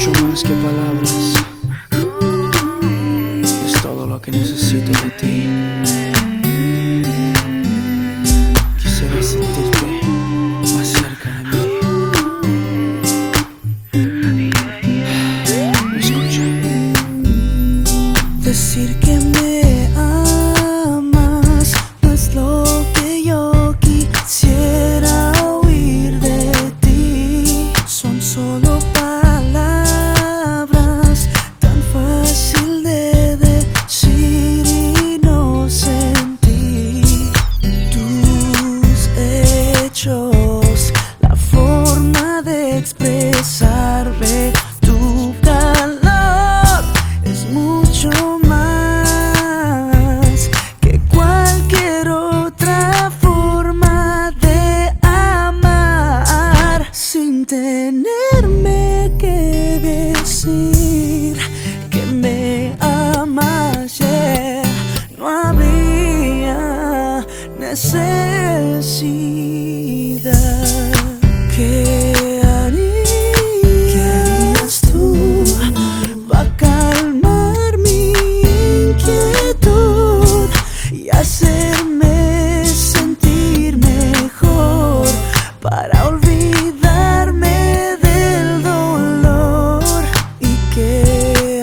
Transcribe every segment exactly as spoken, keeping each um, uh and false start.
mucho más que palabras. Es todo lo que necesito de ti. Quisiera sentirte más cerca de mí. ¿Me escucha? Decir que me amas no es lo que yo quisiera oír de ti. Son solo palabras tan fácil de decir y no sentir. Tus hechos, la forma de expresarme, tu calor es mucho más que cualquier otra forma de amar. Sin tenerme que decir que me amas, yeah, no habría necesidad. ¿Qué harías tú para calmar mi inquietud y hacerme sentir mejor, para olvidarme del dolor? ¿Y qué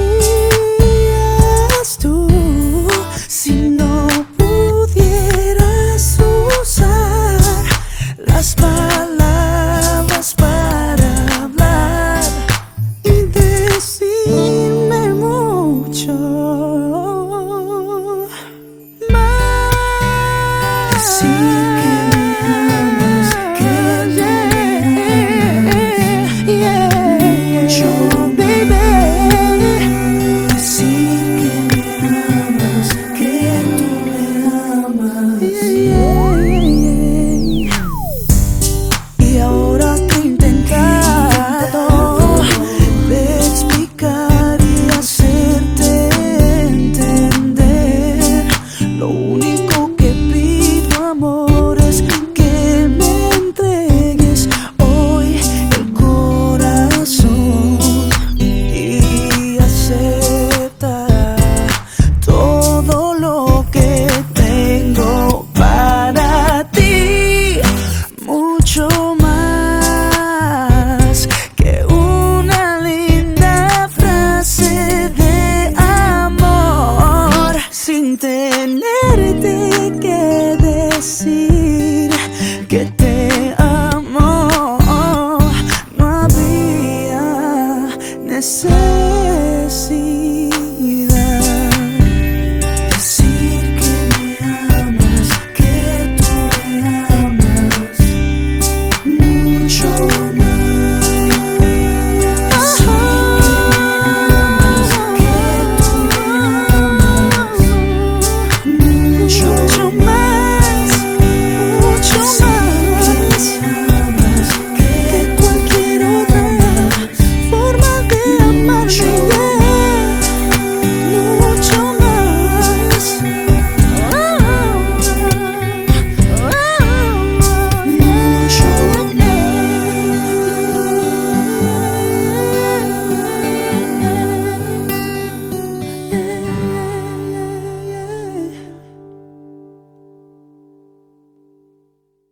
harías tú si no pudieras usar las palabras para hablar y decirme mucho más? Decir que me amas, que me amas, yo, baby. Decir que me amas, que tú me amas, yeah.